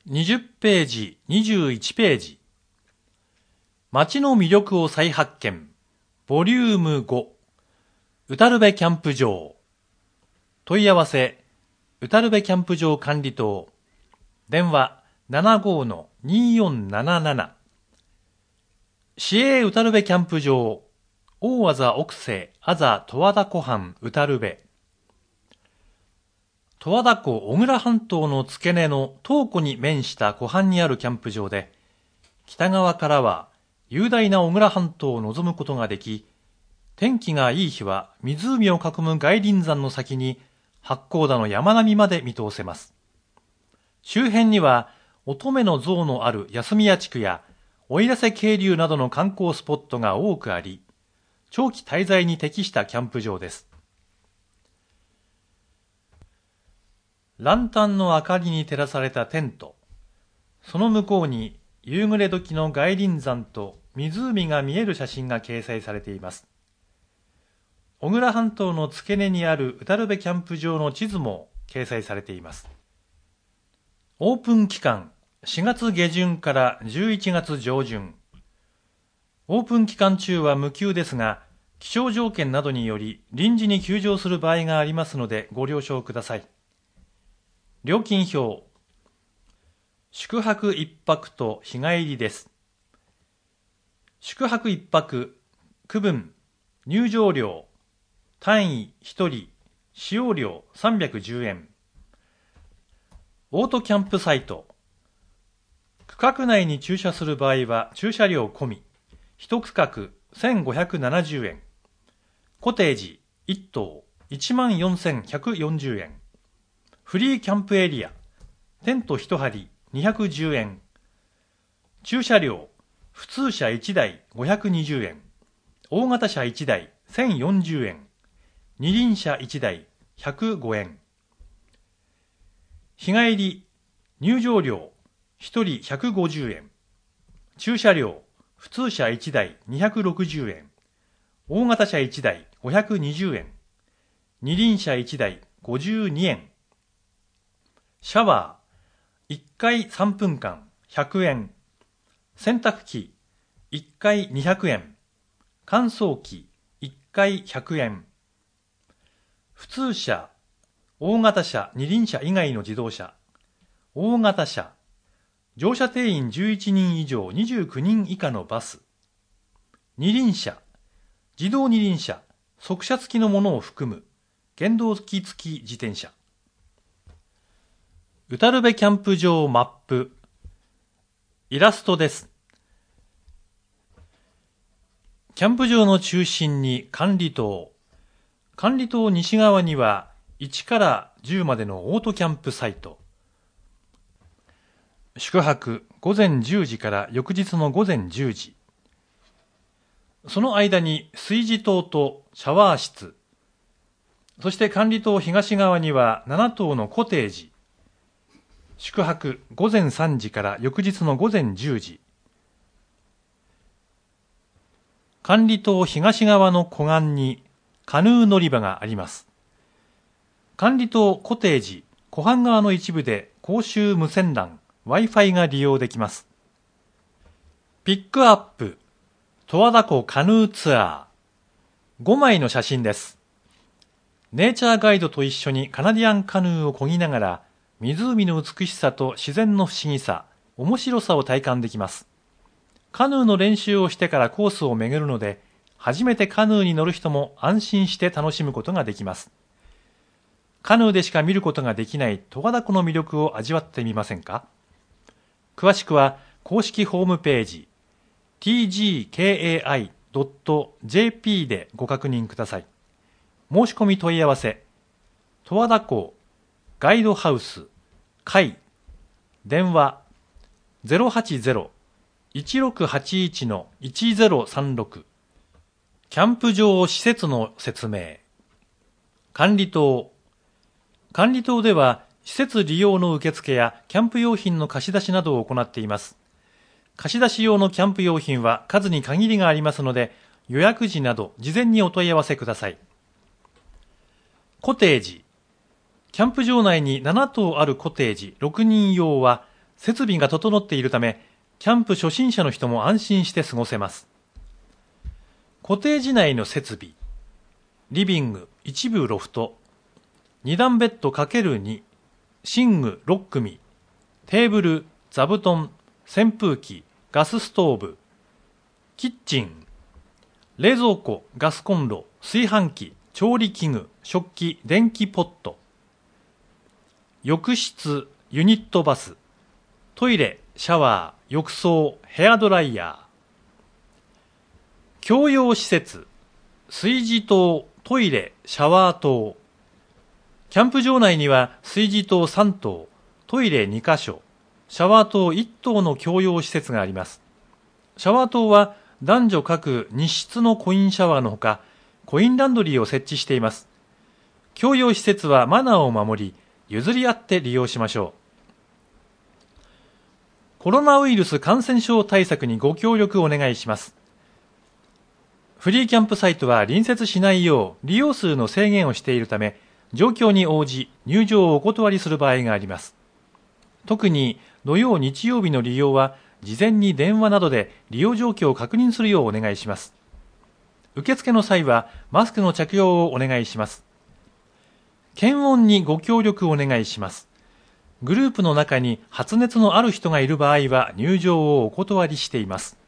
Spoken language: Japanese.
20ページ、21ページ。街の魅力を再発見。ボリューム5。うたるべキャンプ場。問い合わせ、うたるべキャンプ場管理棟。電話 75-2477。市営うたるべキャンプ場。大字奥瀬あざ十和田湖畔うたるべ。十和田湖小倉半島の付け根の東湖に面した湖畔にあるキャンプ場で、北側からは雄大な小倉半島を望むことができ、天気がいい日は湖を囲む外輪山の先に八甲田の山並みまで見通せます。周辺には乙女の像のある安宮地区や奥入瀬渓流などの観光スポットが多くあり、長期滞在に適したキャンプ場です。ランタンの明かりに照らされたテント、その向こうに夕暮れ時の外輪山と湖が見える写真が掲載されています。小倉半島の付け根にあるうたるべキャンプ場の地図も掲載されています。オープン期間4月下旬から11月上旬。オープン期間中は無休ですが、気象条件などにより臨時に休場する場合がありますのでご了承ください。料金表。宿泊1泊と日帰りです。宿泊1泊、区分、入場料、単位1人、使用料310円。オートキャンプサイト。区画内に駐車する場合は駐車料込み、1区画1570円。コテージ1棟14,140円。フリーキャンプエリア、テント1張210円。駐車料、普通車1台520円。大型車1台1040円。二輪車1台105円。日帰り、入場料、1人150円。駐車料、普通車1台260円。大型車1台520円。二輪車1台52円。シャワー、1回3分間100円。洗濯機、1回200円。乾燥機、1回100円。普通車、大型車、二輪車以外の自動車。大型車、乗車定員11人以上29人以下のバス。二輪車、自動二輪車、側車付きのものを含む原動機付き自転車。うたるべキャンプ場マップ。イラストです。キャンプ場の中心に管理棟。管理棟西側には1から10までのオートキャンプサイト。宿泊午前10時から翌日の午前10時。その間に炊事棟とシャワー室。そして管理棟東側には7棟のコテージ。宿泊午前3時から翌日の午前10時。管理棟東側の湖岸にカヌー乗り場があります。管理棟コテージ湖畔側の一部で公衆無線 LAN、Wi-Fi が利用できます。ピックアップ十和田湖カヌーツアー。5枚の写真です。ネイチャーガイドと一緒にカナディアンカヌーを漕ぎながら湖の美しさと自然の不思議さ、面白さを体感できます。カヌーの練習をしてからコースを巡るので、初めてカヌーに乗る人も安心して楽しむことができます。カヌーでしか見ることができない十和田湖の魅力を味わってみませんか？詳しくは公式ホームページ tgkai.jp でご確認ください。申し込み問い合わせ、十和田湖ガイドハウス会電話 080-1681-1036。キャンプ場施設の説明。管理棟では施設利用の受付やキャンプ用品の貸し出しなどを行っています。貸し出し用のキャンプ用品は数に限りがありますので、予約時など事前にお問い合わせください。コテージ。キャンプ場内に7棟あるコテージ6人用は設備が整っているため、キャンプ初心者の人も安心して過ごせます。コテージ内の設備、リビング、一部ロフト、2段ベッド ×2、寝具6組、テーブル、座布団、扇風機、ガスストーブ、キッチン、冷蔵庫、ガスコンロ、炊飯器、調理器具、食器、電気ポット、浴室、ユニットバス、トイレ、シャワー、浴槽、ヘアドライヤー、共用施設、炊事棟、トイレ、シャワー棟。キャンプ場内には炊事棟3棟、トイレ2カ所、シャワー棟1棟の共用施設があります。シャワー棟は男女各2室のコインシャワーのほか、コインランドリーを設置しています。共用施設はマナーを守り、譲り合って利用しましょう。コロナウイルス感染症対策にご協力お願いします。フリーキャンプサイトは隣接しないよう利用数の制限をしているため、状況に応じ入場をお断りする場合があります。特に土曜日曜日の利用は事前に電話などで利用状況を確認するようお願いします。受付の際はマスクの着用をお願いします。検温にご協力お願いします。グループの中に発熱のある人がいる場合は入場をお断りしています。